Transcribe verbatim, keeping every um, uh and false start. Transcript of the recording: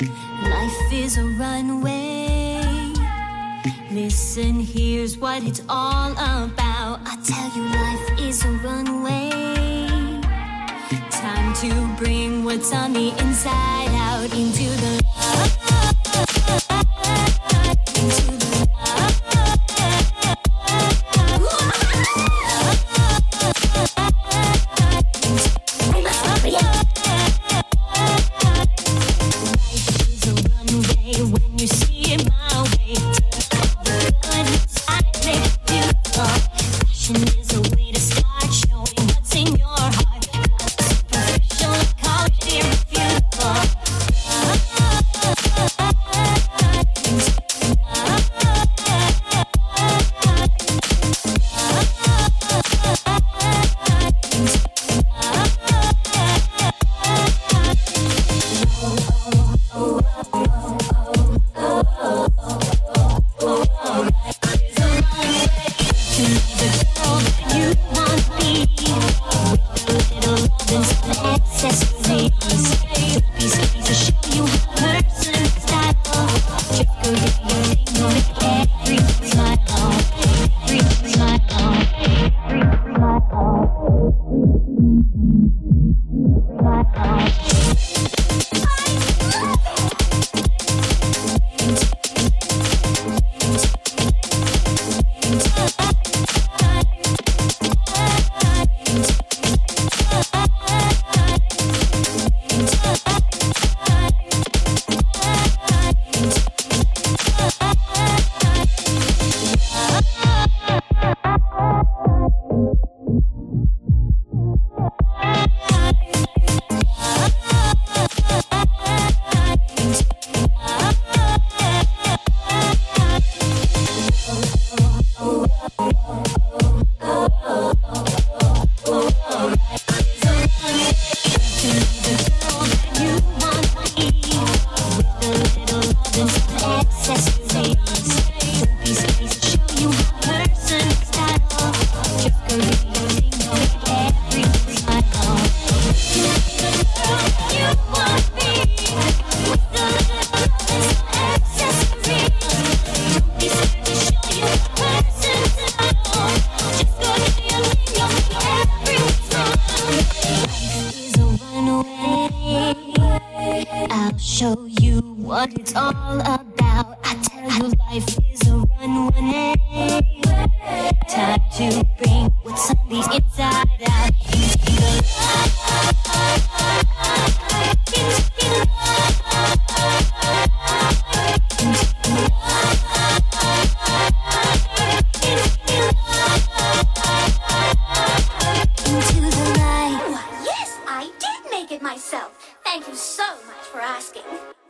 Life is a runway. Listen, here's what it's all about. I tell you, life is a runway. Time to bring what's on the inside out into the light. Into the light. When you see it my way, take all the good inside, make it beautiful. Fashion is a way to start showing what's in your heart. Superficial, call it irrefutable. I'll show you what it's all about. I tell you, life is a runway. Time to bring what's on the inside out into the into the light. Yes, I did make it myself. Thank you so much for asking.